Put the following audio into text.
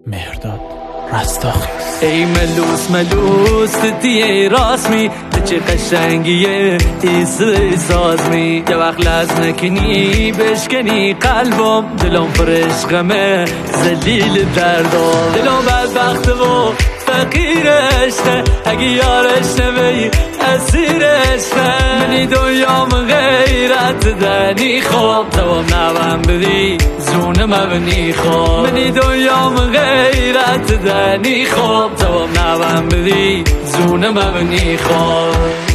مهرداد رستاخی. ای ملوس ملوس دیه راسمی چه قشنگیه ایسوی سازمی یه وقت لحظ نکنی بشکنی قلبم دلم پر عشقمه زلیل دردم دلم بدبخته و فقیر عشقه اگه یارش نمی اسیر عشقه منی دنیام غیرت دنی خوب دوام نوام بدی زونه مبنی خوب منی دنیام غیرت دنی خوب دوام نوام بدی زونه مبنی خوب